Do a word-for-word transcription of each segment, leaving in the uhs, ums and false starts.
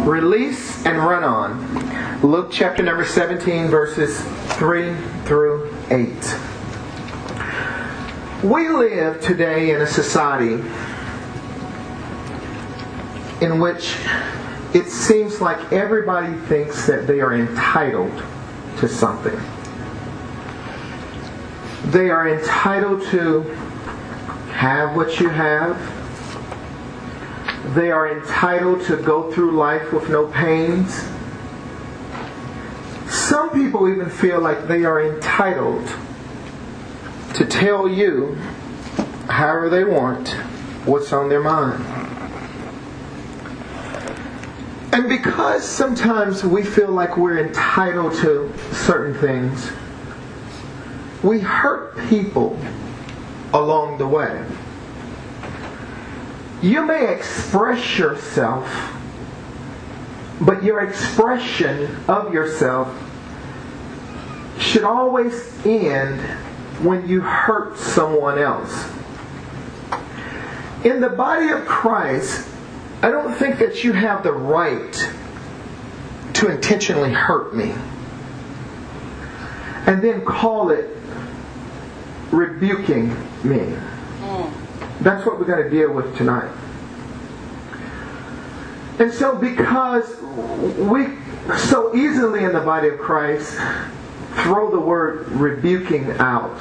Release and run on. Luke chapter number seventeen, verses three through eight. We live today in a society in which it seems like everybody thinks that they are entitled to something. They are entitled to have what you have. They are entitled to go through life with no pains. Some people even feel like they are entitled to tell you, however they want, what's on their mind. And because sometimes we feel like we're entitled to certain things, we hurt people along the way. You may express yourself, but your expression of yourself should always end when you hurt someone else. In the body of Christ, I don't think that you have the right to intentionally hurt me and then call it rebuking me. That's what we're going to deal with tonight. And so because we so easily in the body of Christ throw the word rebuking out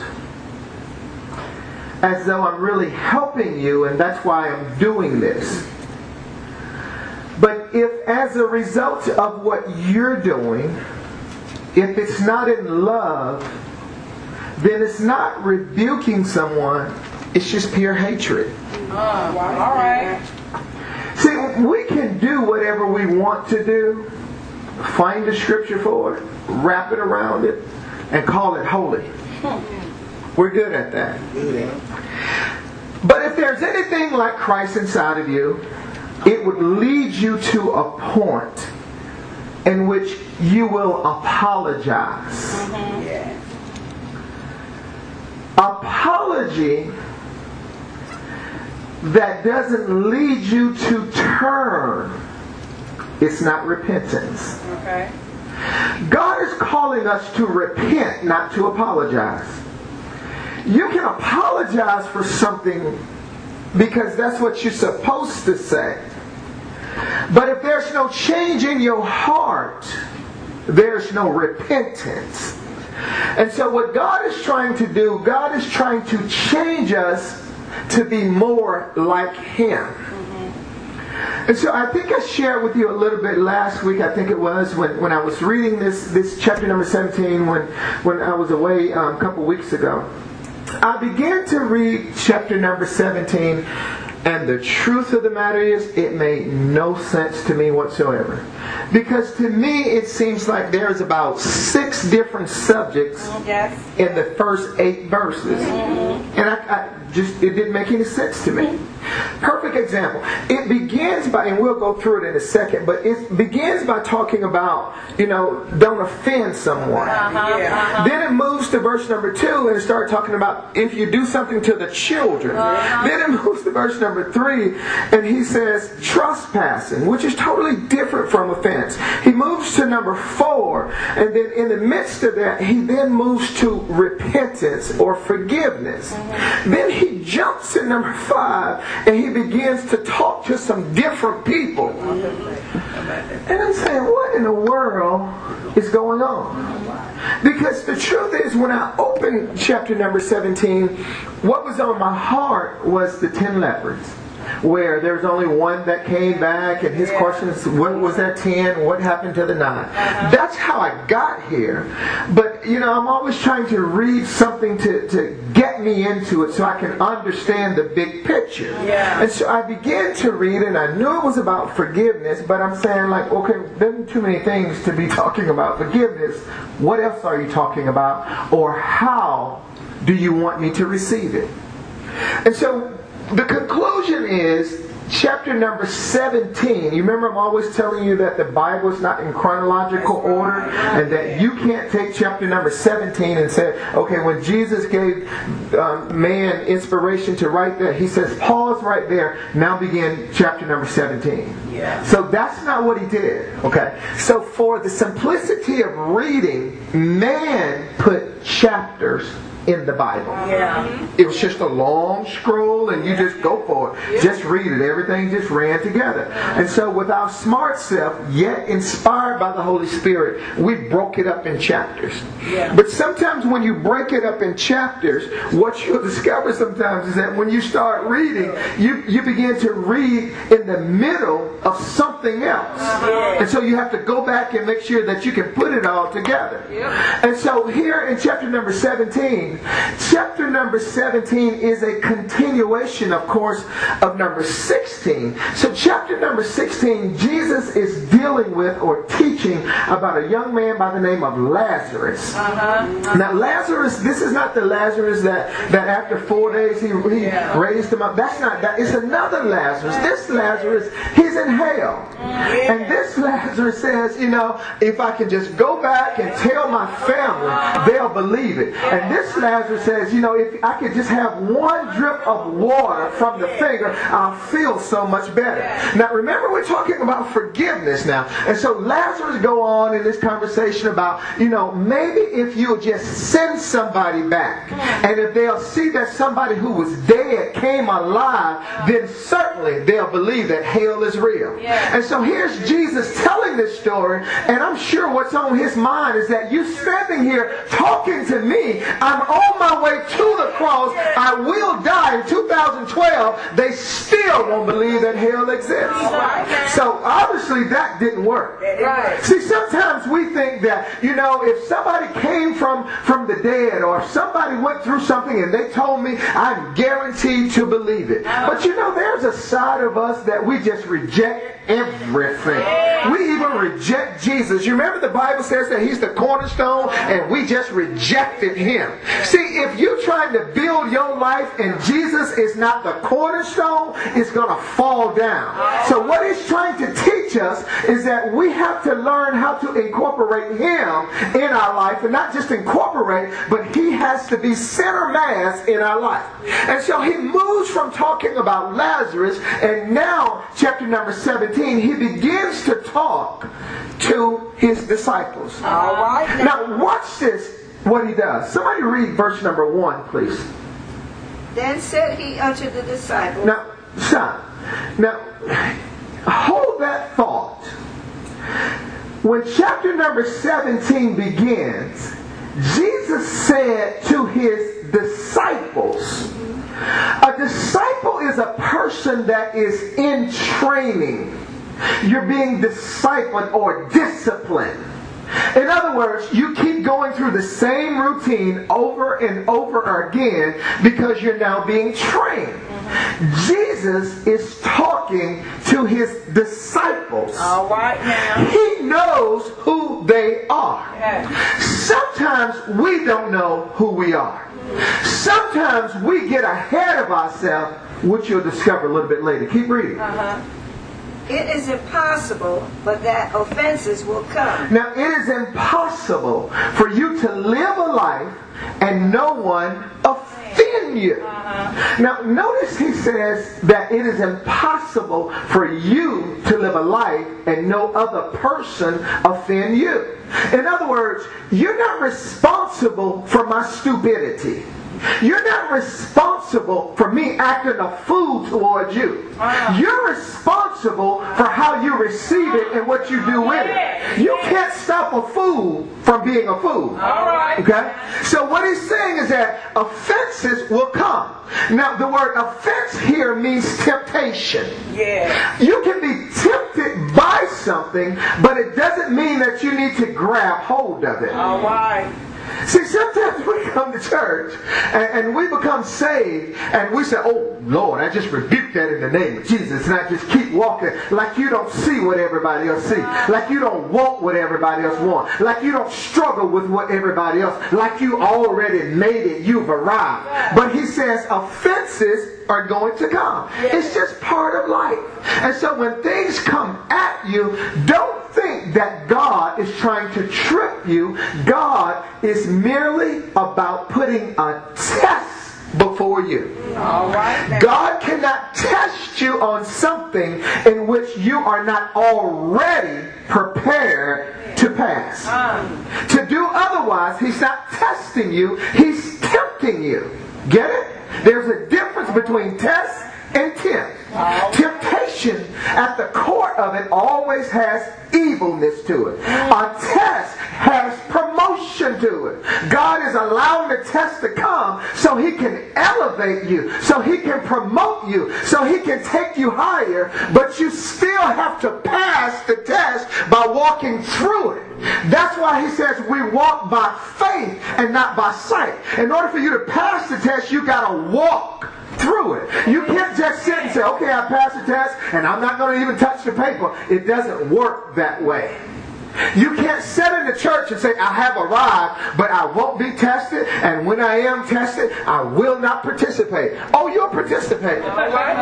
as though I'm really helping you and that's why I'm doing this. But if as a result of what you're doing, if it's not in love, then it's not rebuking someone, it's just pure hatred. Uh, all right. See, we can do whatever we want to do, find the scripture for it, wrap it around it, and call it holy. We're good at that. But if there's anything like Christ inside of you, it would lead you to a point in which you will apologize. Mm-hmm. Yeah. Apology that doesn't lead you to turn, it's not repentance. Okay. God is calling us to repent, not to apologize. You can apologize for something because that's what you're supposed to say. But if there's no change in your heart, there's no repentance. And so what God is trying to do, God is trying to change us to be more like Him. Mm-hmm. And so I think I shared with you a little bit last week, I think it was, when, when I was reading this, this chapter number seventeen, when, when I was away um, a couple weeks ago. I began to read chapter number seventeen, and the truth of the matter is, it made no sense to me whatsoever. Because to me, it seems like there's about six different subjects yes. in the first eight verses. Mm-hmm. And I, I just, it didn't make any sense to me. Perfect example. It begins by, and we'll go through it in a second, but it begins by talking about, you know, don't offend someone. Uh-huh, yeah. uh-huh. Then it moves to verse number two and it starts talking about if you do something to the children. Uh-huh. Then it moves to verse number three and he says trespassing, which is totally different from offense. He moves to number four and then in the midst of that he then moves to repentance or forgiveness. Uh-huh. Then he jumps to number five and he begins to talk to some different people. And I'm saying, what in the world is going on? Because the truth is, when I opened chapter number seventeen, what was on my heart was the ten lepers. Where there was only one that came back, and his question is, what was that ten? What happened to the nine? Uh-huh. That's how I got here. But, you know, I'm always trying to read something to, to get me into it so I can understand the big picture. Yeah. And so I began to read, and I knew it was about forgiveness, but I'm saying, like, okay, there's too many things to be talking about forgiveness. What else are you talking about? Or how do you want me to receive it? And so the conclusion is chapter number seventeen. You remember I'm always telling you that the Bible is not in chronological order, and that you can't take chapter number seventeen and say, okay, when Jesus gave um, man inspiration to write that, he says, pause right there, now begin chapter number seventeen. Yeah. So that's not what he did. Okay. So for the simplicity of reading, man put chapters in the Bible. Yeah. It was just a long scroll and you just go for it. Just read it. Everything just ran together. And so with our smart self, yet inspired by the Holy Spirit, we broke it up in chapters. Yeah. But sometimes when you break it up in chapters, what you'll discover sometimes is that when you start reading, you, you begin to read in the middle of something else. Uh-huh. And so you have to go back and make sure that you can put it all together. Yep. And so here in chapter number seventeen, chapter number seventeen is a continuation, of course, of number sixteen. So chapter number sixteen, Jesus is dealing with or teaching about a young man by the name of Lazarus. Uh-huh. Now Lazarus, this is not the Lazarus that, that after four days he, he Yeah. raised him up. That's not that. It's another Lazarus. This Lazarus, he's in hell. Yeah. And this Lazarus says, you know, if I can just go back and tell my family, they'll believe it. And this Lazarus says, you know, if I could just have one drip of water from the finger, I'll feel so much better. Now remember, we're talking about forgiveness now. And so Lazarus go on in this conversation about, you know, maybe if you'll just send somebody back, and if they'll see that somebody who was dead came alive, then certainly they'll believe that hell is real. And so here's Jesus telling this story, and I'm sure what's on his mind is that you standing here talking to me, I'm on my way to the cross, I will die in two thousand twelve, they still won't believe that hell exists. So obviously that didn't work. Right. See, sometimes we think that, you know, if somebody came from, from the dead, or if somebody went through something and they told me, I'm guaranteed to believe it. But you know, there's a side of us that we just reject everything. We even reject Jesus. You remember the Bible says that he's the cornerstone, and we just rejected him. See, if you're trying to build your life and Jesus is not the cornerstone, it's going to fall down. So what he's trying to teach us is that we have to learn how to incorporate him in our life, and not just incorporate, but he has to be center mass in our life. And so he moves from talking about Lazarus, and now chapter number seventeen, he begins to talk to his disciples. All right. Now watch this, what he does. Somebody read verse number one, please. Then said he unto the disciples. Now, stop. Now, hold that thought. When chapter number seventeen begins, Jesus said to his disciples, a disciple is a person that is in training. You're being discipled or disciplined. In other words, you keep going through the same routine over and over again because you're now being trained. Jesus is talking to his disciples. All right now. He knows who they are. Yeah. Sometimes we don't know who we are. Sometimes we get ahead of ourselves, which you'll discover a little bit later. Keep reading. Uh-huh. It is impossible, but that offenses will come. Now, it is impossible for you to live a life and no one offend you. Uh-huh. Now, notice he says that it is impossible for you to live a life and no other person offend you. In other words, you're not responsible for my stupidity. You're not responsible for me acting a fool towards you. You're responsible for how you receive it and what you do with it. You can't stop a fool from being a fool. All right. Okay? So what he's saying is that offenses will come. Now, the word offense here means temptation. Yeah. You can be tempted by something, but it doesn't mean that you need to grab hold of it. All right. See, sometimes we come to church and, and we become saved and we say, oh Lord, I just rebuke that in the name of Jesus, and I just keep walking like you don't see what everybody else see, like you don't want what everybody else want, like you don't struggle with what everybody else, like you already made it, you've arrived. But he says offenses are going to come. It's just part of life. And so when things come at you, don't think that God is trying to trip you. God is merely about putting a test before you. All right. God cannot test you on something in which you are not already prepared to pass. Um. To do otherwise, he's not testing you, he's tempting you. Get it? There's a difference between test and tempt. Temptation at the core of it always has evilness to it. A test has promotion to it. God is allowing the test to come so he can elevate you, so he can promote you, so he can take you higher, but you still have to pass the test by walking through it. That's why he says we walk by faith and not by sight. In order for you to pass the test, you got to walk through it. You can't just sit and say, okay, I passed the test and I'm not going to even touch the paper. It doesn't work that way. You can't sit in the church and say, I have arrived, but I won't be tested, and when I am tested, I will not participate. Oh, you'll participate. All right,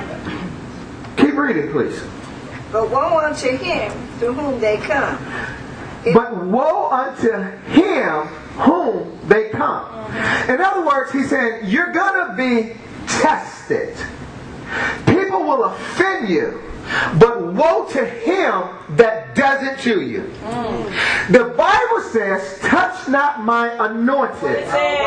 ma'am. Keep reading, please. But woe unto him through whom they come. It But woe unto him whom they come. In other words, he's saying, you're going to be tested. People will offend you, but woe to him that does it to you. Mm. The Bible says, touch not my anointed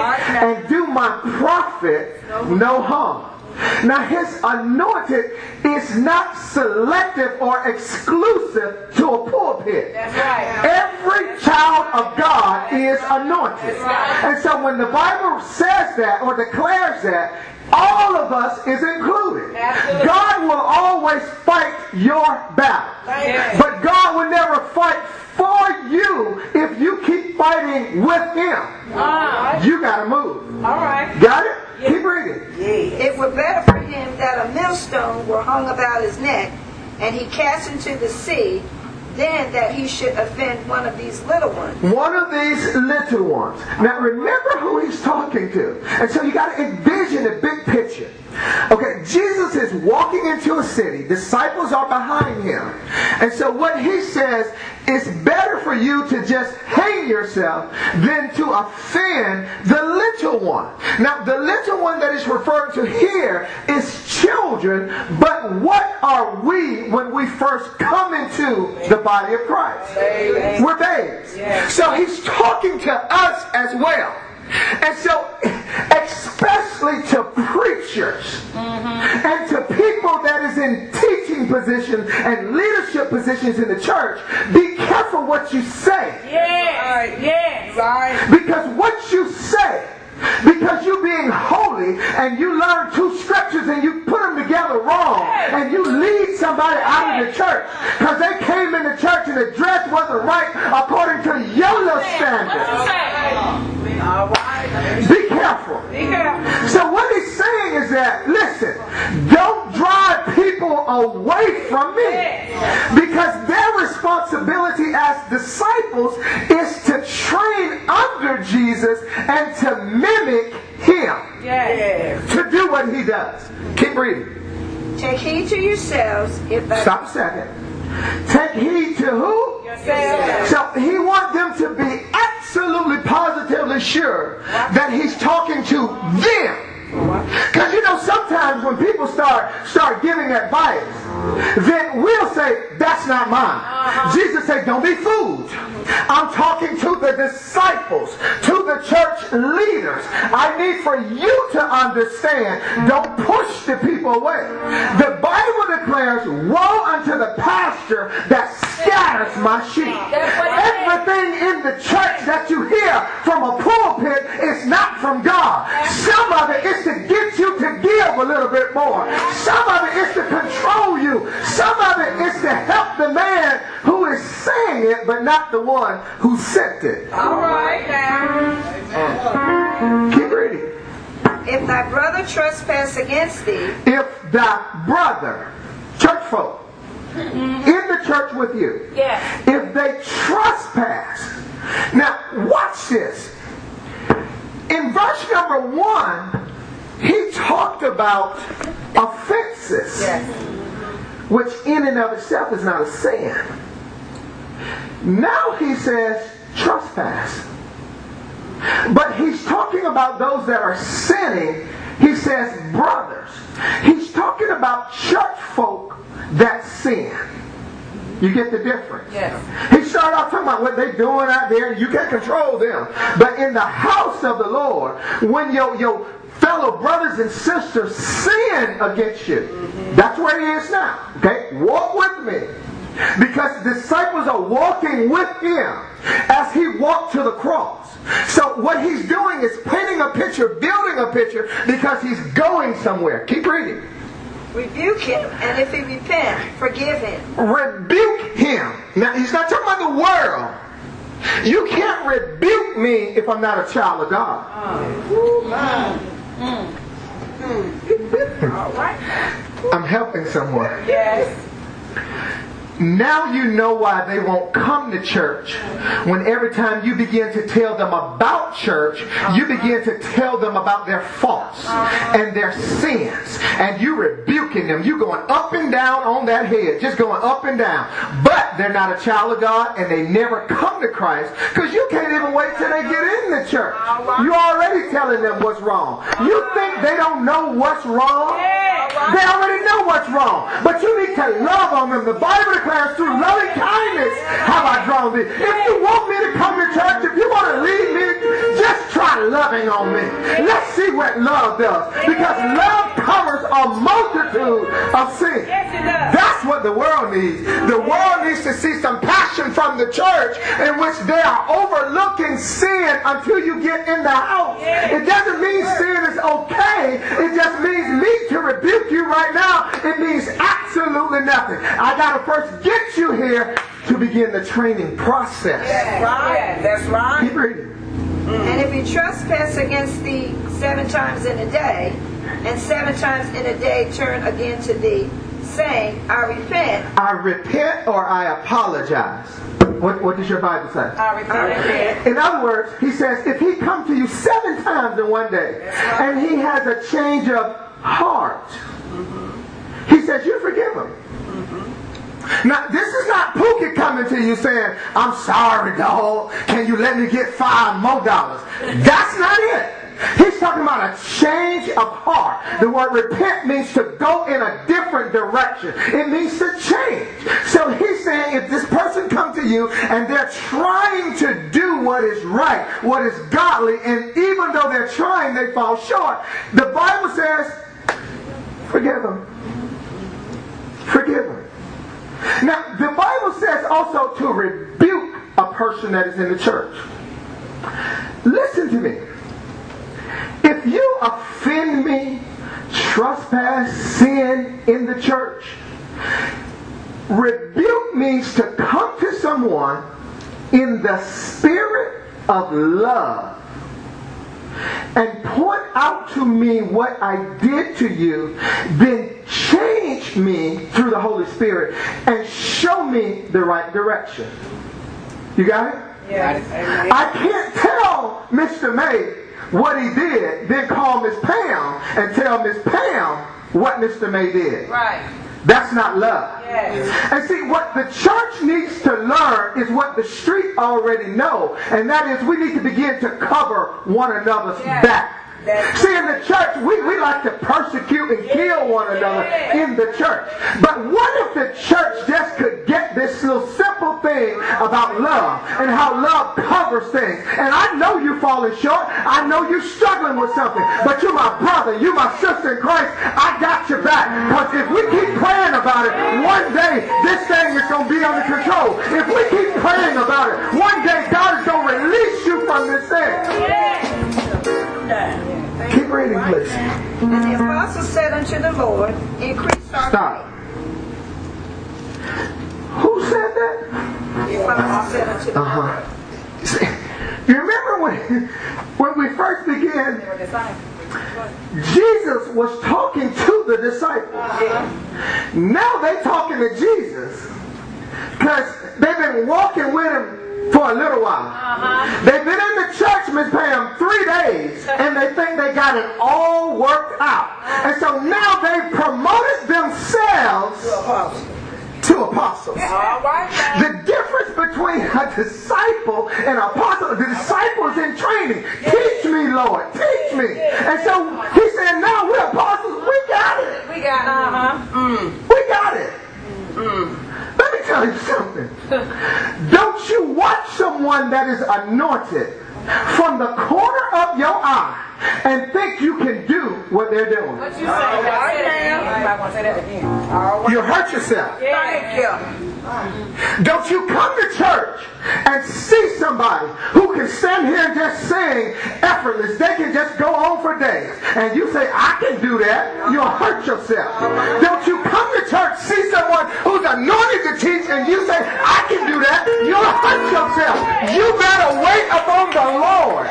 and do my prophet no harm. Now his anointed is not selective or exclusive to a pulpit. That's right. Every child of God is anointed. Right. And so when the Bible says that or declares that, all of us is included. Absolutely. God will always fight your battle. Yes. But God will never fight for you if you keep fighting with him. Ah. You got to move. All right. Got it? Keep reading. It were better for him that a millstone were hung about his neck, and he cast into the sea, than that he should offend one of these little ones. One of these little ones. Now remember who he's talking to. And so you got to envision the big picture. Okay, Jesus is walking into a city. Disciples are behind him. And so what he says, it's better for you to just hang yourself than to offend the little one. Now the little one that is referred to here is children, but what are we when we first come into the body of Christ? Babies. We're babes. Yes. So he's talking to us as well. And so, especially to preachers mm-hmm. and to people that is in teaching positions and leadership positions in the church, be careful what you say. Yes, yes, right. Because what you say, because you being holy and you learn two scriptures and you put them together wrong and you lead somebody out of the church because they came in the church and the dress wasn't right according to your little standards. All right. Be careful. Be careful. So what he's saying is that, listen, don't drive people away from me. Because their responsibility as disciples is to train under Jesus and to mimic him. Yes. To do what he does. Keep reading. Take heed to yourselves. If I... Stop a second. Take heed to who? Yourselves. So he wants them to be absolutely positively sure that he's talking to them. Because you know, sometimes when people start start giving advice, then we'll say, that's not mine. Uh-huh. Jesus said, don't be fooled. I'm talking to the disciples, to the church leaders. I need for you to understand, don't push the people away. The Bible declares, woe unto the pastor that scatters my sheep. Everything in the church that you hear from a pulpit is not from God. Some of it is to get you to give a little bit more. Some of it is to control you. Some of it is to help the man who is saying doing it, but not the one who sent it. All right now. Keep reading. If thy brother trespass against thee, If thy brother, church folk, in the church with you, Yes. if they trespass. Now, watch this. In verse number one, he talked about offenses, Yes. which in and of itself is not a sin. Now he says trespass. But he's talking about those that are sinning. He says brothers. He's talking about church folk that sin. You get the difference? Yes. He started off talking about what they're doing out there, and you can't control them. But in the house of the Lord, when your, your fellow brothers and sisters sin against you, mm-hmm. that's where he is now. Okay? Walk with me. Because the disciples are walking with him as he walked to the cross. So what he's doing is painting a picture, building a picture, because he's going somewhere. Keep reading. rebuke him, and if he repent, forgive him. Rebuke him. Now, he's not talking about the world. You can't rebuke me if I'm not a child of God. All right. I'm helping someone. Yes. Now you know why they won't come to church. When every time you begin to tell them about church, you begin to tell them about their faults and their sins. And you rebuking them. You going up and down on that head. Just going up and down. But they're not a child of God and they never come to Christ because you can't even wait till they get in the church. You're already telling them what's wrong. You think they don't know what's wrong? They already know what's wrong. But you need to love on them. The Bible declares through loving kindness have I drawn thee. If you want me to come to church, if you want to lead me, just try loving on me. Let's see what love does. Because love covers a multitude of sins. That's what the world needs. The world needs to see some passion from the church in which they are overlooking sin until you get in the house. It doesn't mean sin is okay. It just means me to rebuke you right now. It means absolutely nothing. I got to first get you here to begin the training process. That's right. That's right. Keep reading. And if he trespass against thee seven times in a day, and seven times in a day turn again to thee, saying, I repent. I repent or I apologize. What, what does your Bible say? I repent. In other words, he says, if he comes to you seven times in one day, and he has a change of heart, he says, you forgive him. Now, this is not Pookie coming to you saying, I'm sorry, dog. Can you let me get five more dollars? That's not it. He's talking about a change of heart. The word repent means to go in a different direction. It means to change. So he's saying if this person comes to you and they're trying to do what is right, what is godly, and even though they're trying, they fall short, the Bible says, forgive them. Forgive them. Now, the Bible says also to rebuke a person that is in the church. Listen to me. If you offend me, trespass, sin in the church, rebuke means to come to someone in the spirit of love and point out to me what I did to you, then change me through the Holy Spirit and show me the right direction. You got it? Yes. I can't tell Mister May what he did, then call Miss Pam and tell Miss Pam what Mister May did. Right. That's not love. Yes. And see, what the church needs to learn is what the street already know, and that is we need to begin to cover one another's yes. back. That's See, in the church, we, we like to persecute and kill one another in the church. But what if the church just could get this little simple thing about love and how love covers things? And I know you're falling short. I know you're struggling with something. But you're my brother. You're my sister in Christ. I got your back. Because if we keep praying about it, one day this thing is going to be under control. If we keep praying about it, one day God is going to release you from this thing. Keep reading, please. And the apostle said unto the Lord, increase our Stop. Who said that? faith. The what I said unto the Uh-huh. See, you remember when, when we first began, Jesus was talking to the disciples. Uh-huh. Now they're talking to Jesus. Because they've been walking with him for a little while. Uh-huh. They've been in the church, Miss Pam, three days, and they think they got it all worked out. And so now they've promoted themselves to apostles. All right, the difference between a disciple and an apostle, the disciple is in training. Teach me, Lord. Teach me. And so he said, now we're apostles. We got it. We got it. Uh-huh. Mm. We got it. Mm. Let me tell you something. Don't you watch someone that is anointed from the corner of your eye and think you can do what they're doing. What you say? All right, now. I'm not going to say that again. All right. You hurt yourself. Thank you. Don't you come to church and see somebody who can stand here and just sing effortless. They can just go on for days. And you say, I can do that. You'll hurt yourself. Don't you come to church, see someone who's anointed to teach, and you say, I can do that. You'll hurt yourself. You better wait upon the Lord.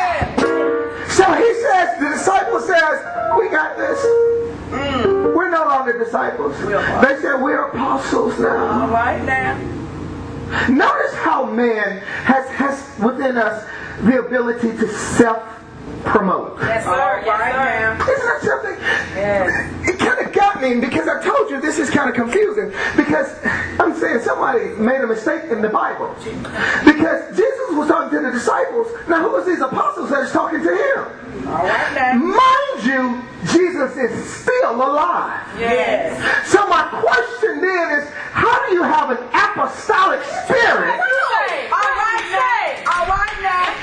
So he says, the disciple says, we got this. Mm. We're no longer disciples. They said we're apostles now. All right now. Notice how man has, has within us the ability to self-promote. Yes, sir. All right now. Isn't that something? Yes. It kind of got me because I told you this is kind of confusing. Because I'm saying somebody made a mistake in the Bible. Because Jesus was talking to the disciples. Now who was these apostles that is talking to him? All right now. Mind you, Jesus is still alive. Yes. So my question then is, how do you have an apostolic spirit? What you say? All right now. All right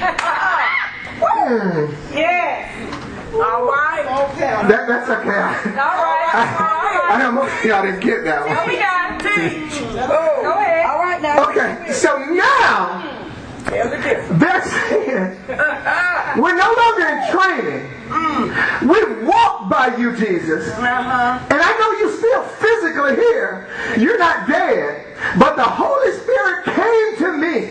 now. Mm. Yes. All right. Okay. That, that's okay. All right. I, I know most of y'all didn't get that one. Oh, we got it. Go ahead. All right now. Okay, so now Tell the difference. they're saying we're no longer in training. Mm. We walked by you, Jesus. Uh-huh. And I know you're still physically here. You're not dead. But the Holy Spirit came to me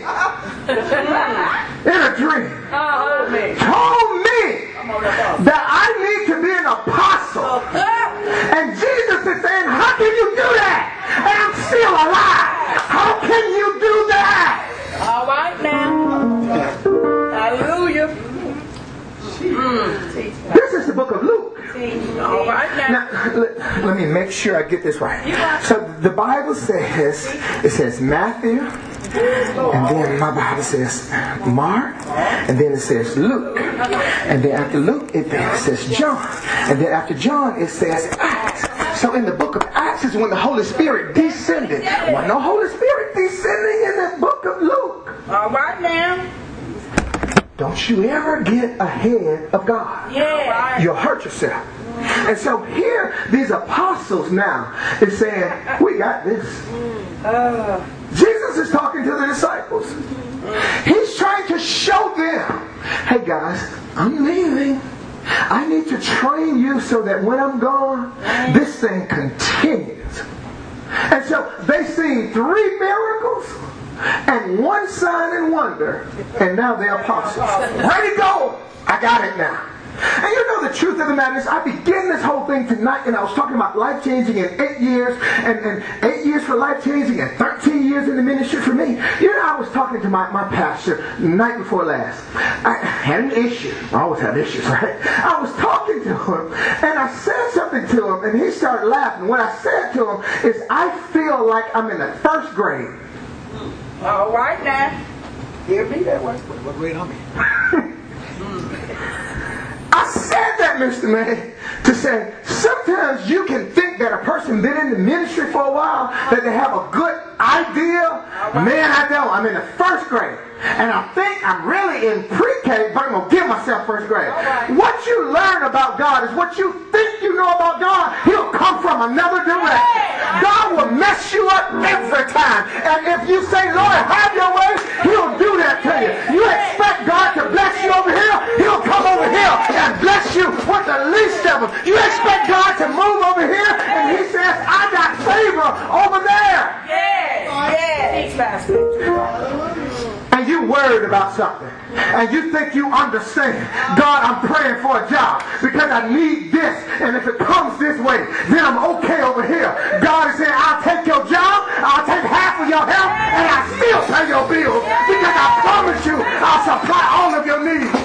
in a dream. Uh-huh. Told me that I need to be an apostle. And Jesus is saying, how can you do that? And I'm still alive. How can you do that? All right now. Hallelujah. Mm. This is the book of Luke. All right now. Now, let, let me make sure I get this right. So the Bible says, it says Matthew, and then my Bible says Mark, and then it says Luke, and then after Luke it then says John, and then after John it says Acts. So in the book of Acts is when the Holy Spirit descended. Well, no Holy Spirit descending in the book of Luke. All right now. Don't you ever get ahead of God. Yeah. You'll hurt yourself. And so here, these apostles now is saying, we got this. Uh. Jesus is talking to the disciples. He's trying to show them, hey guys, I'm leaving. I need to train you so that when I'm gone, this thing continues. And so they seen three miracles and one sign and wonder, and now they're apostles. Ready to go. I got it now. And you know the truth of the matter is, I began this whole thing tonight, and I was talking about life changing in eight years, and, and eight years for life changing, and thirteen years in the ministry for me. You know, I was talking to my, my pastor the night before last. I had an issue. I always have issues, right? I was talking to him, and I said something to him, and he started laughing. What I said to him is, I feel like I'm in the first grade. All right now. Hear me that way. What grade are we? I said that, Mister May, to say sometimes you can think that a person been in the ministry for a while, that they have a good idea. Man, I don't. I'm in the first grade. And I think I'm really in pre-K, but I'm going to give myself first grade. Right. What you learn about God is what you think you know about God. He'll come from another direction. God will mess you up every time. And if you say, Lord, have your way, he'll do that to you. You expect God to bless you over here, he'll come over here and bless you with the least of them. You expect God to move over here, and he says, I got favor over there. Yes. Yes. Pastor. and you worried about something, and you think you understand, God, I'm praying for a job because I need this, and if it comes this way, then I'm okay over here. God is saying, I'll take your job, I'll take half of your health, and I'll still pay your bills because I promise you I'll supply all of your needs.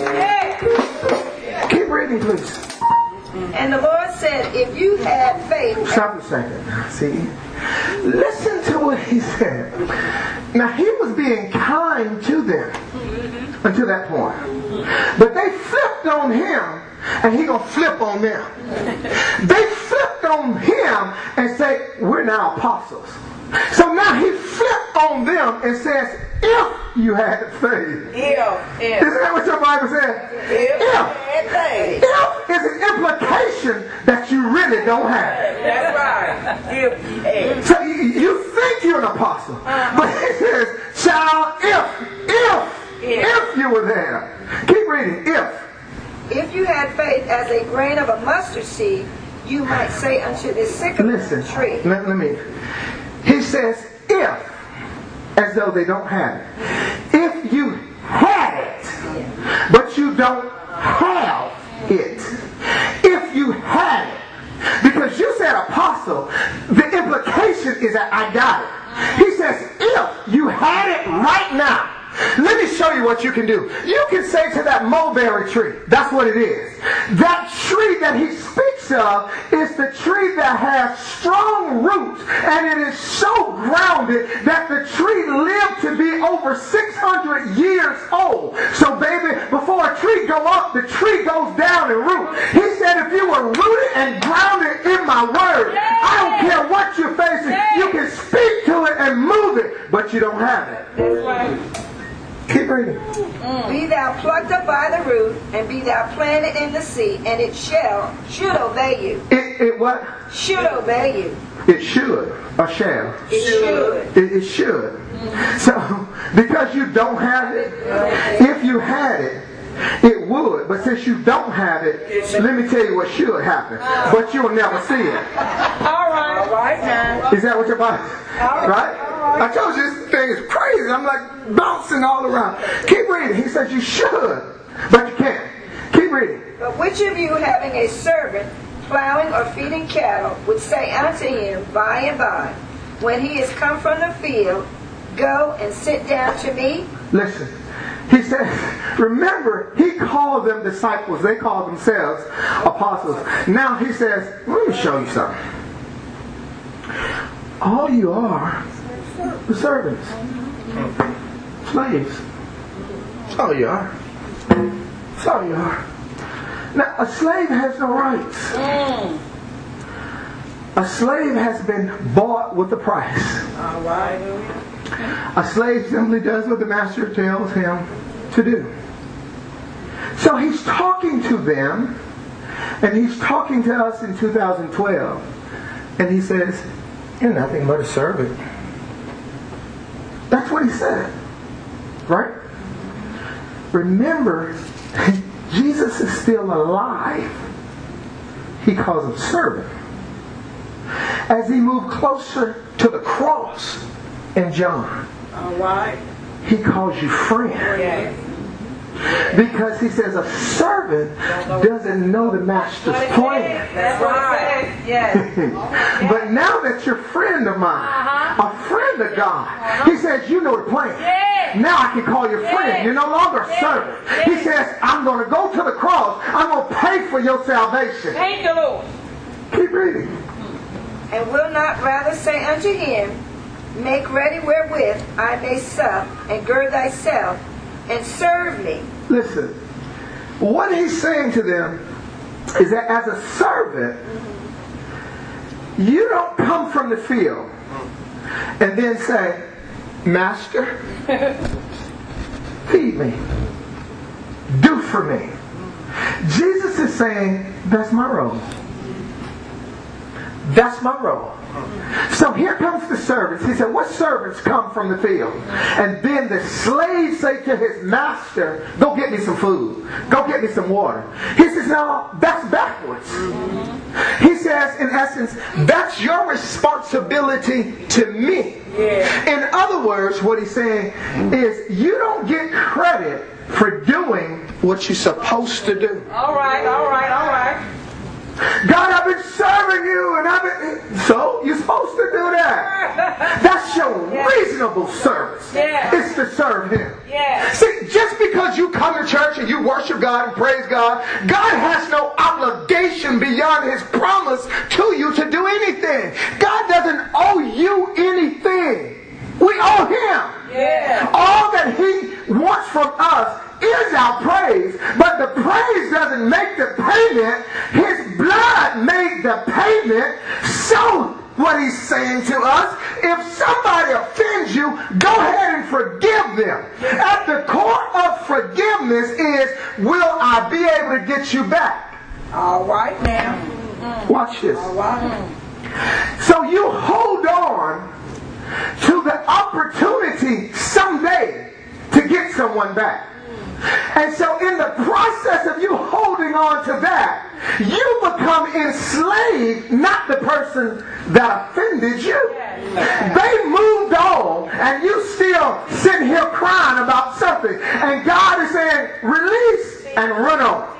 Keep reading, please. And the Lord said, if you had faith... Stop a second. See? Listen to what he said. Now, he was being kind to them until that point. But they flipped on him, and he gonna flip on them. They flipped on him and say, we're now apostles. So now he flipped on them and says, if you had faith. If, if. Isn't that what your Bible said? If. If. If is an implication that you really don't have. That's right. If, if. So you, you think you're an apostle. Uh-huh. But he says, child, if, if, If. if you were there. Keep reading. If. If you had faith as a grain of a mustard seed, you might say unto this sycamore Listen, tree. let, let me. He says, if, as though they don't have it. If you had it, but you don't have it. If you had it. Because you said apostle, the implication is that I got it. He says, if you had it right now, let me show you what you can do. You can say to that mulberry tree, that's what it is. That tree that he speaks of is the tree that has strong roots, and it is so grounded that the tree lived to be over six hundred years old. So baby, before a tree go up, the tree goes down in root. He said if you were rooted and grounded in my word, I don't care what you're facing, you can speak to it and move it, but you don't have it. That's right. Keep reading. Mm. Be thou plucked up by the root, and be thou planted in the sea, and it shall, should obey you. It, it what? Should obey you. It should, or shall. It should. It, it should. Mm-hmm. So, because you don't have it, if you had it, it would. But since you don't have it, let me tell you what should happen. But you'll never see it. All right. All right now. Is that what your body? Right? I told you this thing is crazy. I'm like bouncing all around. Keep reading. He says you should, but you can't. Keep reading. But which of you having a servant plowing or feeding cattle would say unto him by and by, when he is come from the field, go and sit down to me? Listen. He says, remember, he called them disciples. They called themselves apostles. Now he says, let me show you something. All you are is servants. Slaves. That's all you are. That's all you are. Now, a slave has no rights. Mm. A slave has been bought with a price. All right. A slave simply does what the master tells him to do. So he's talking to them, and he's talking to us in two thousand twelve, and he says, you're nothing but a servant. That's what he said. Right? Remember, Jesus is still alive. He calls him servant. As he moved closer to the cross in John, all right, he calls you friend. Yeah. Because he says a servant doesn't know the master's plan. That's right. Yes. But now that you're a friend of mine, a friend of God, he says you know the plan. Now I can call you friend. You're no longer a servant. He says I'm going to go to the cross. I'm going to pay for your salvation. Thank you, Lord. Keep reading. And will not rather say unto him, make ready wherewith I may sup, and gird thyself, and serve me. Listen, what he's saying to them is that as a servant, you don't come from the field and then say, Master, feed me, do for me. Jesus is saying, that's my role. That's my role. So here comes the servants. He said, what servants come from the field? And then the slaves say to his master, go get me some food. Go get me some water. He says, no, that's backwards. He says, in essence, that's your responsibility to me. In other words, what he's saying is, you don't get credit for doing what you're supposed to do. All right, all right, all right. God, I've been serving you, and I've been... So, you're supposed to do that. That's your yeah. reasonable service. Yeah. It's to serve Him. Yeah. See, just because you come to church and you worship God and praise God, God has no obligation beyond His promise to you to do anything. God doesn't owe you anything. We owe Him. Yeah. All that He wants from us is our praise, but the praise doesn't make the payment. His blood made the payment. So what he's saying to us, if somebody offends you, go ahead and forgive them. At the core of forgiveness is, will I be able to get you back? All right now. Watch this. All right. So you hold on to the opportunity someday to get someone back. And so in the process of you holding on to that, you become enslaved, not the person that offended you. They moved on, and you still sitting here crying about something. And God is saying, release and run on.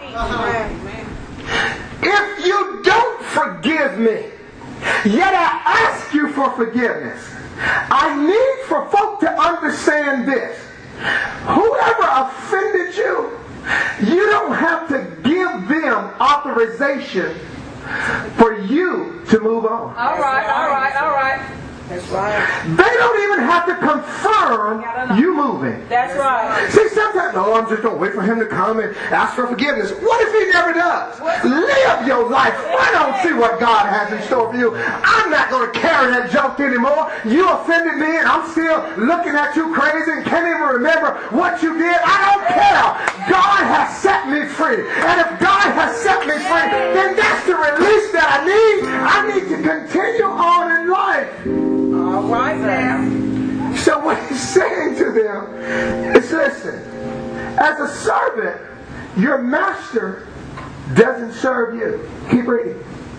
If you don't forgive me, yet I ask you for forgiveness, I need for folk to understand this. Whoever offended you, you don't have to give them authorization for you to move on. All right, all right, all right. That's right. They don't even have to confirm you moving. That's right. See, sometimes, oh, I'm just going to wait for him to come and ask for forgiveness. What if he never does? Live your life. I don't see what God has in store for you. I'm not going to carry that junk anymore. You offended me and I'm still looking at you crazy and can't even remember what you did. I don't care. God has set me free. And if God has set me free, then that's the release that I need. I need to continue on in life. All right now. So what he's saying to them is, listen, as a servant, your master doesn't serve you. Keep reading.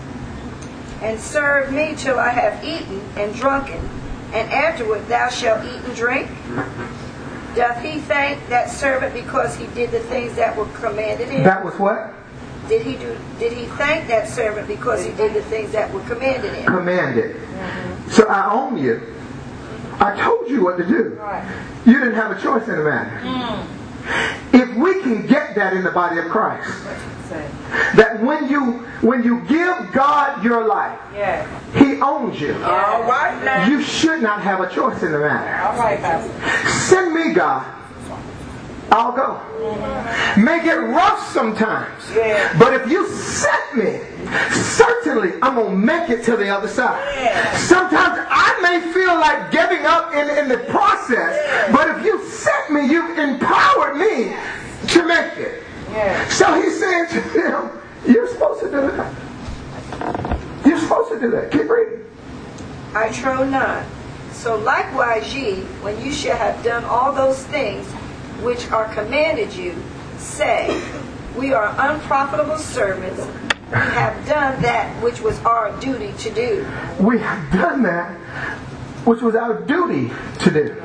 And serve me till I have eaten and drunken, and afterward thou shalt eat and drink. Doth he thank that servant because he did the things that were commanded him? That was what? Did he do? Did he thank that servant because he did the things that were commanded him? Commanded. Mm-hmm. So I own you. I told you what to do. Right. You didn't have a choice in the matter. Mm. If we can get that in the body of Christ, that when you when you give God your life, yeah. He owns you. Yeah. All right now. You should not have a choice in the matter. All right, Pastor. Send me, God. I'll go. Mm-hmm. Make it rough sometimes. Yeah. But if you set me, certainly I'm going to make it to the other side. Yeah. Sometimes I may feel like giving up in, in the process, yeah. but if you set me, you've empowered me to make it. Yeah. So he's saying to them, you're supposed to do that. You're supposed to do that. Keep reading. I trow not. So likewise ye, when you shall have done all those things which are commanded you, say, we are unprofitable servants. We have done that which was our duty to do. We have done that which was our duty to do.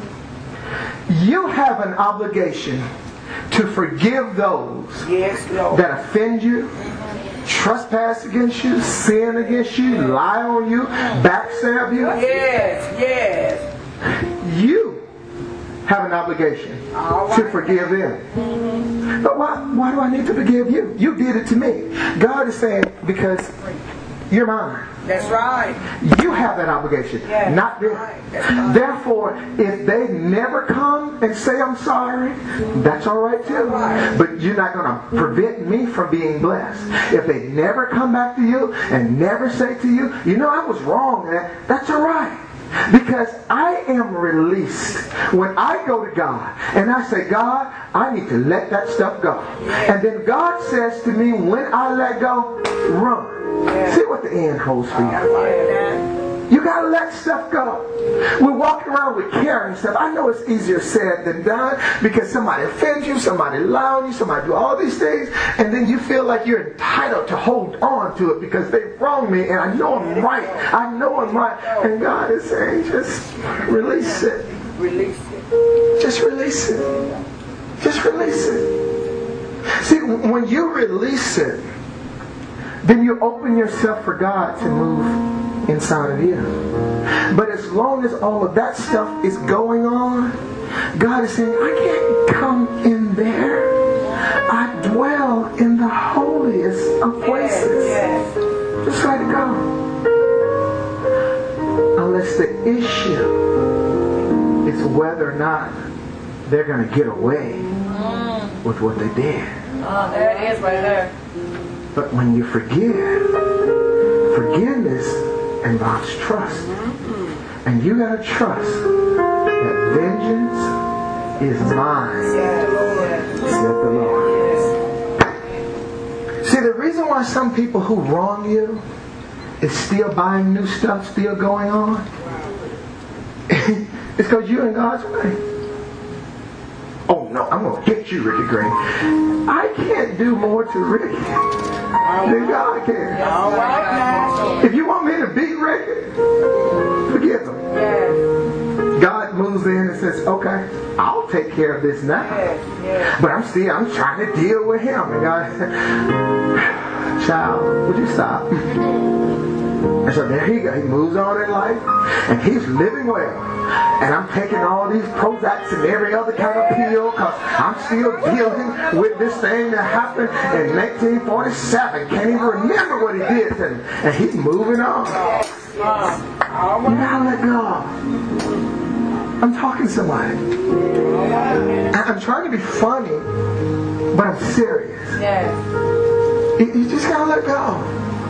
You have an obligation to forgive those yes, Lord. that offend you, trespass against you, sin against you, lie on you, backstab you. Yes, yes. You have an obligation right. to forgive them. Mm-hmm. But why, why do I need to forgive you? You did it to me. God is saying, because you're mine. That's right. You have that obligation, yes. not them. Right. Right. Therefore, if they never come and say I'm sorry, that's all right too. Right. But you're not going to prevent me from being blessed. If they never come back to you and never say to you, you know, I was wrong, that's all right. Because I am released when I go to God and I say, God, I need to let that stuff go. And then God says to me, when I let go, run. See what the end holds for you. You gotta let stuff go. We're walking around with carrying stuff. I know it's easier said than done because somebody offends you, somebody lied on you, somebody do all these things, and then you feel like you're entitled to hold on to it because they wronged me and I know I'm right. I know I'm right. And God is saying, just release it. Release it. Just release it. Just release it. See, when you release it, then you open yourself for God to move inside of you. But as long as all of that stuff is going on, God is saying, I can't come in there. I dwell in the holiest of places. Yes, yes. Just let it go. Unless the issue is whether or not they're going to get away mm. with what they did. Oh, there it is right there. But when you forgive, forgiveness involves trust. Mm-hmm. And you got to trust that vengeance is mine, yes. said the Lord. Yes. See, the reason why some people who wrong you is still buying new stuff, still going on, it's because you're in God's way. Oh no, I'm going to get you, Ricky Green. I can't do more to Ricky than God can. All right. If you want me to beat Ricky, forgive him. Yes. God moves in and says, okay, I'll take care of this now. Yes. Yes. But I'm still, I'm trying to deal with him. And God said, child, would you stop? And so there he goes. He moves on in life, and he's living well. And I'm taking all these Prozacs and every other kind of pill because I'm still dealing with this thing that happened in nineteen forty-seven. Can't even remember what he did. And, and he's moving on. You gotta let go. I'm talking to somebody. I'm trying to be funny, but I'm serious. You, you just gotta let go.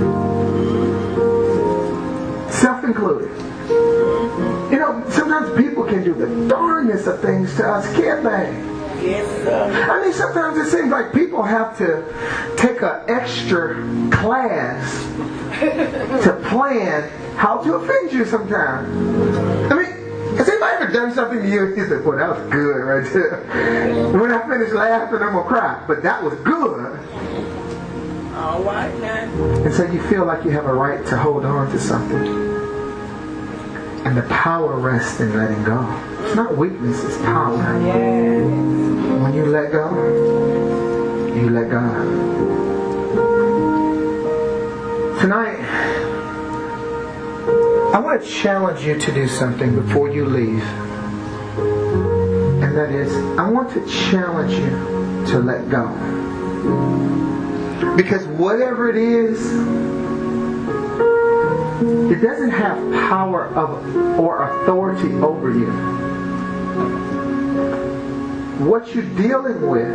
Self-included. You know, sometimes people can do the darnest of things to us, can't they? Yes, sir. I mean, sometimes it seems like people have to take an extra class to plan how to offend you sometimes. I mean, has anybody ever done something to you and you said, well, that was good right there. When I finish laughing, I'm going to cry. But that was good. All right, now. And so you feel like you have a right to hold on to something. And the power rests in letting go. It's not weakness, it's power. Yes. When you let go, you let God. Tonight, I want to challenge you to do something before you leave. And that is, I want to challenge you to let go. Because whatever it is, it doesn't have power of or authority over you. What you're dealing with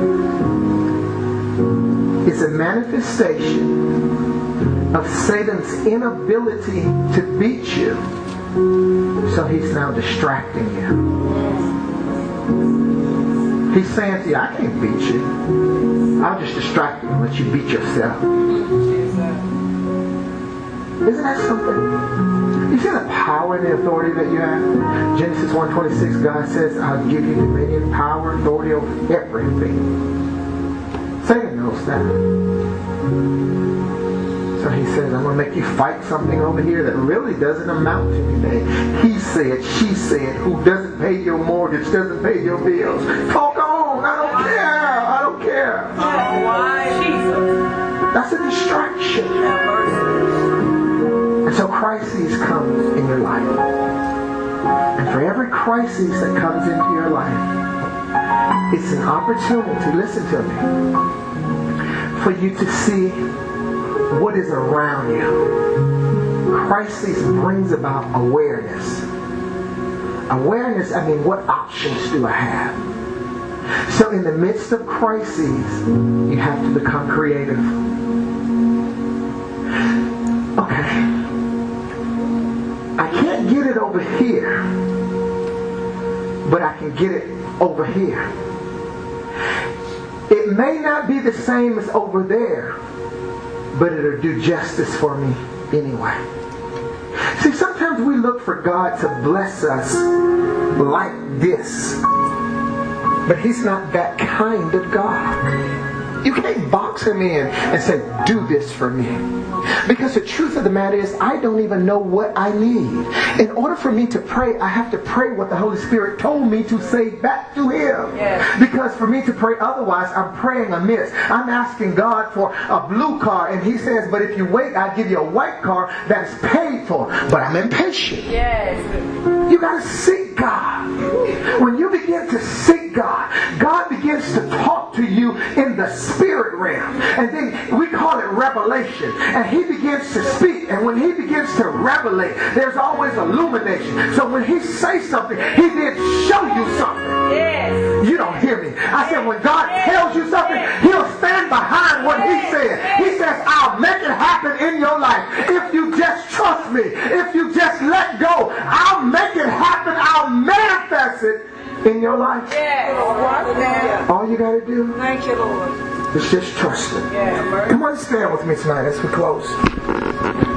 is a manifestation of Satan's inability to beat you. So he's now distracting you. He's saying to you, I can't beat you. I'll just distract you and let you beat yourself. Isn't that something? You see the power and the authority that you have? Genesis one twenty-six, God says, I'll give you dominion, power, authority over everything. Satan knows that. So he says, I'm going to make you fight something over here that really doesn't amount to anything. He said, she said, who doesn't pay your mortgage, doesn't pay your bills. Talk on, I don't care, I don't care. Why, Jesus? That's a distraction. And so crises come in your life. And for every crisis that comes into your life, it's an opportunity, listen to me, for you to see what is around you. Crisis brings about awareness. Awareness, I mean, what options do I have? So in the midst of crises, you have to become creative. Okay. I can't get it over here, but I can get it over here. It may not be the same as over there, but it'll do justice for me anyway. See, sometimes Sometimes we look for God to bless us like this. But He's not that kind of God. You can't box Him in and say, do this for me. Because the truth of the matter is, I don't even know what I need. In order for me to pray, I have to pray what the Holy Spirit told me to say back to Him. Yes. Because for me to pray otherwise, I'm praying amiss. I'm asking God for a blue car, and He says, but if you wait, I'll give you a white car that's paid for. But I'm impatient. Yes. You got to seek God. When you begin to seek God, God begins to talk to you in the spirit realm. And then we call it revelation. And He begins to speak. And when He begins to revelate, there's always illumination. So when He says something, He did show you something. Yes. You don't hear me. I said when God tells you something, He'll stand behind what He said. He says, I'll make it happen in your life. If you just trust me, if you just let go, I'll make it happen. I'll manifest it in your life. Yeah. All you got to do Thank you, Lord. is just trust Him. Yeah. Come on, stand with me tonight as we close.